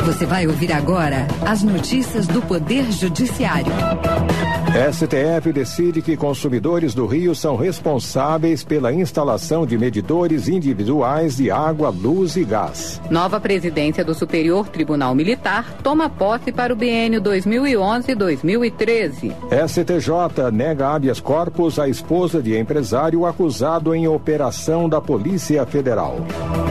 Você vai ouvir agora as notícias do Poder Judiciário. STF decide que consumidores do Rio são responsáveis pela instalação de medidores individuais de água, luz e gás. Nova presidência do Superior Tribunal Militar toma posse para o biênio 2011-2013. STJ nega habeas corpus à esposa de empresário acusado em operação da Polícia Federal.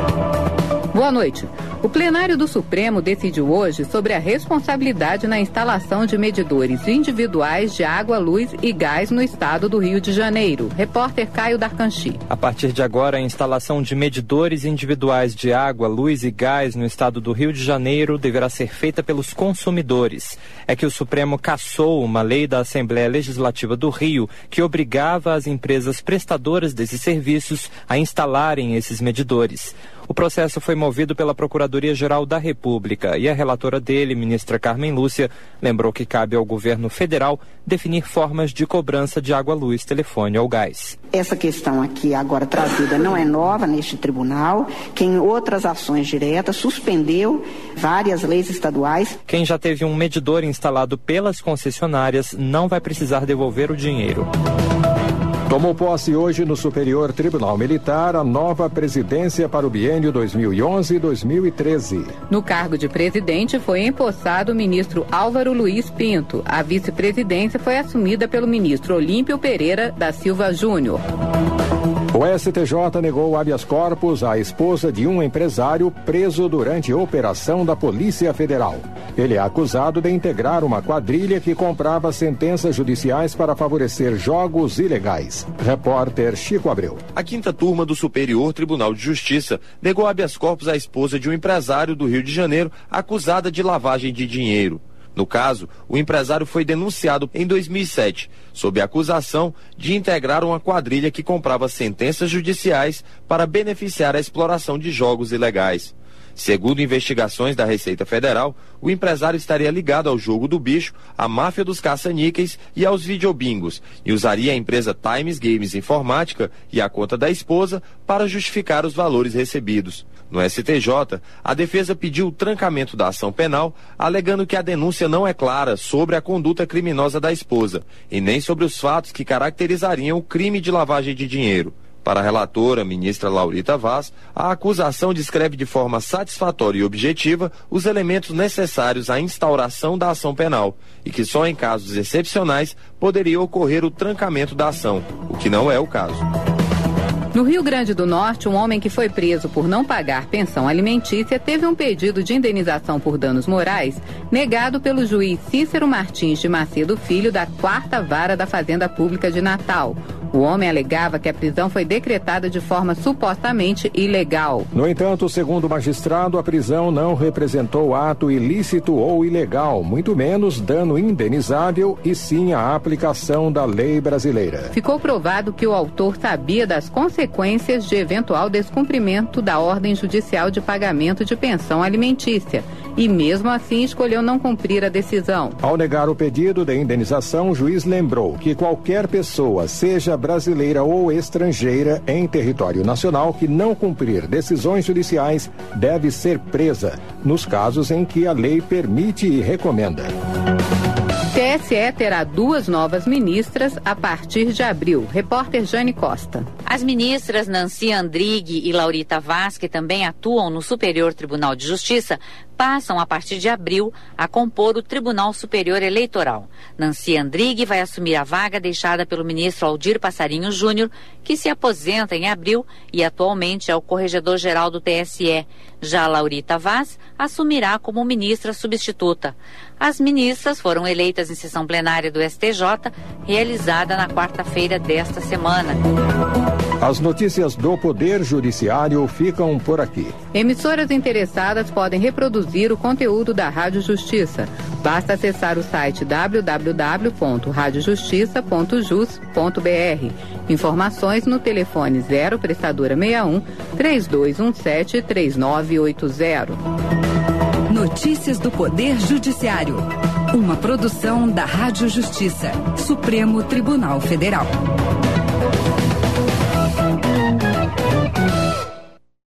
Boa noite. O plenário do Supremo decidiu hoje sobre a responsabilidade na instalação de medidores individuais de água, luz e gás no estado do Rio de Janeiro. Repórter Caio Darcanchi. A partir de agora, a instalação de medidores individuais de água, luz e gás no estado do Rio de Janeiro deverá ser feita pelos consumidores. É que o Supremo cassou uma lei da Assembleia Legislativa do Rio que obrigava as empresas prestadoras desses serviços a instalarem esses medidores. O processo foi movido pela Procuradoria-Geral da República e a relatora dele, ministra Carmen Lúcia, lembrou que cabe ao governo federal definir formas de cobrança de água, luz, telefone ou gás. Essa questão aqui agora trazida não é nova neste tribunal, que em outras ações diretas suspendeu várias leis estaduais. Quem já teve um medidor instalado pelas concessionárias não vai precisar devolver o dinheiro. Tomou posse hoje no Superior Tribunal Militar a nova presidência para o biênio 2011-2013. No cargo de presidente foi empossado o ministro Álvaro Luiz Pinto. A vice-presidência foi assumida pelo ministro Olímpio Pereira da Silva Júnior. O STJ negou habeas corpus à esposa de um empresário preso durante operação da Polícia Federal. Ele é acusado de integrar uma quadrilha que comprava sentenças judiciais para favorecer jogos ilegais. Repórter Chico Abreu. A quinta turma do Superior Tribunal de Justiça negou habeas corpus à esposa de um empresário do Rio de Janeiro acusada de lavagem de dinheiro. No caso, o empresário foi denunciado em 2007, sob a acusação de integrar uma quadrilha que comprava sentenças judiciais para beneficiar a exploração de jogos ilegais. Segundo investigações da Receita Federal, o empresário estaria ligado ao jogo do bicho, à máfia dos caça-níqueis e aos videobingos, e usaria a empresa Times Games Informática e a conta da esposa para justificar os valores recebidos. No STJ, a defesa pediu o trancamento da ação penal, alegando que a denúncia não é clara sobre a conduta criminosa da esposa e nem sobre os fatos que caracterizariam o crime de lavagem de dinheiro. Para a relatora, ministra Laurita Vaz, a acusação descreve de forma satisfatória e objetiva os elementos necessários à instauração da ação penal e que só em casos excepcionais poderia ocorrer o trancamento da ação, o que não é o caso. No Rio Grande do Norte, um homem que foi preso por não pagar pensão alimentícia teve um pedido de indenização por danos morais negado pelo juiz Cícero Martins de Macedo Filho da 4ª Vara da Fazenda Pública de Natal. O homem alegava que a prisão foi decretada de forma supostamente ilegal. No entanto, segundo o magistrado, a prisão não representou ato ilícito ou ilegal, muito menos dano indenizável, e sim a aplicação da lei brasileira. Ficou provado que o autor sabia das consequências de eventual descumprimento da ordem judicial de pagamento de pensão alimentícia e, mesmo assim, escolheu não cumprir a decisão. Ao negar o pedido de indenização, o juiz lembrou que qualquer pessoa, seja brasileira ou estrangeira, em território nacional que não cumprir decisões judiciais deve ser presa, nos casos em que a lei permite e recomenda. TSE terá 2 novas ministras a partir de abril. Repórter Jane Costa. As ministras Nancy Andrighi e Laurita Vaz, que também atuam no Superior Tribunal de Justiça, passam a partir de abril a compor o Tribunal Superior Eleitoral. Nancy Andrighi vai assumir a vaga deixada pelo ministro Aldir Passarinho Júnior, que se aposenta em abril e atualmente é o corregedor-geral do TSE. Já Laurita Vaz assumirá como ministra substituta. As ministras foram eleitas em sessão plenária do STJ, realizada na quarta-feira desta semana. As notícias do Poder Judiciário ficam por aqui. Emissoras interessadas podem reproduzir o conteúdo da Rádio Justiça. Basta acessar o site www.radiojustiça.jus.br. Informações no telefone 0 prestadora 61 3217 3980. Notícias do Poder Judiciário. Uma produção da Rádio Justiça, Supremo Tribunal Federal.